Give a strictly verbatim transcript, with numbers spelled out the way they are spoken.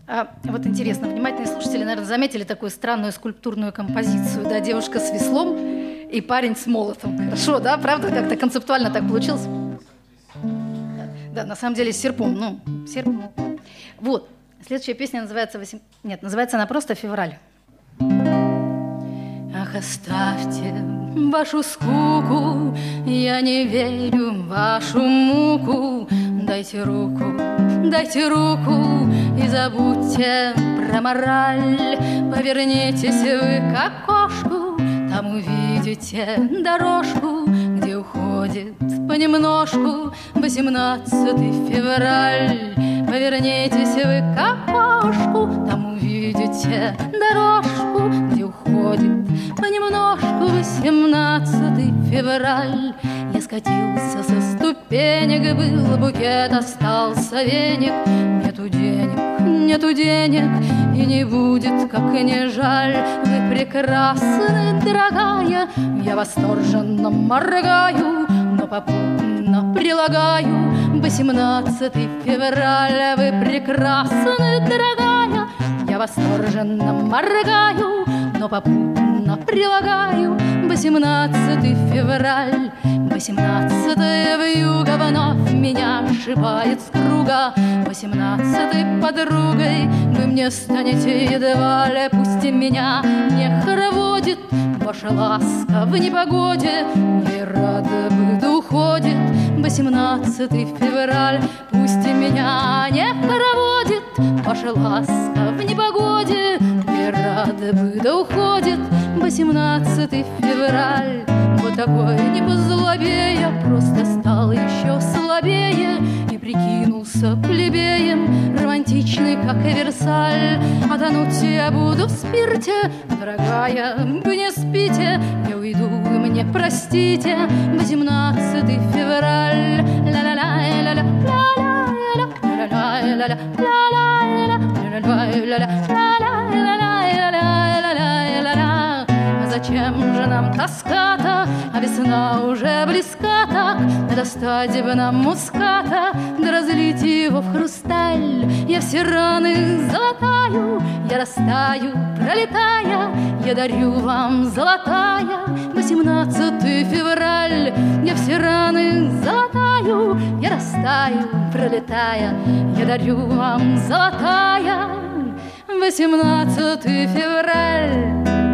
А, вот интересно, внимательные слушатели, наверное, заметили такую странную скульптурную композицию, да, девушка с веслом и парень с молотом. Хорошо, да, правда, как-то концептуально так получилось? Да, на самом деле с серпом, ну, серп. Вот, следующая песня называется... восемь... Нет, называется она просто «Февраль». Ах, оставьте вашу скуку, я не верю в вашу муку. Дайте руку, дайте руку и забудьте про мораль. Повернитесь вы к окошку, там увидите дорожку, где уходит понемножку восемнадцатый февраль. Повернитесь вы к окошку, там увидите дорожку, где уходит понемножку восемнадцатый февраль. Я скатился со ступенек, был букет, остался веник. Нету денег, нету денег, и не будет, как и не жаль. Вы прекрасны, дорогая, я восторженно моргаю, но попутно прилагаю восемнадцатый февраль. Вы прекрасны, дорогая, я восторженно моргаю, но попутно прилагаю восемнадцатый февраль. Восемнадцатое вьюга вновь меня сшибает с круга. Восемнадцатой подругой вы мне станете едва ли. Пусть меня не хороводит ваша ласка в непогоде, ей рада бы да уходит восемнадцатый февраль. Пусть меня не хороводит ваша ласка в непогоде, ей рада бы да уходит восемнадцатый февраль. Вот такой не по злобе, я просто стал еще слабее и прикинулся плебеем, романтичный, как и Версаль. А тонуть я буду в спирте, дорогая, вы не спите, я уйду, вы мне простите восемнадцатый февраль. Зачем же нам тоска-то, а весна уже близка так? Да достать бы нам муската, да разлить его в хрусталь. Я все раны золотаю, я растаю, пролетая, я дарю вам, золотая, восемнадцатый февраль. Я все раны золотаю, я растаю, пролетая, я дарю вам, золотая, восемнадцатый февраль.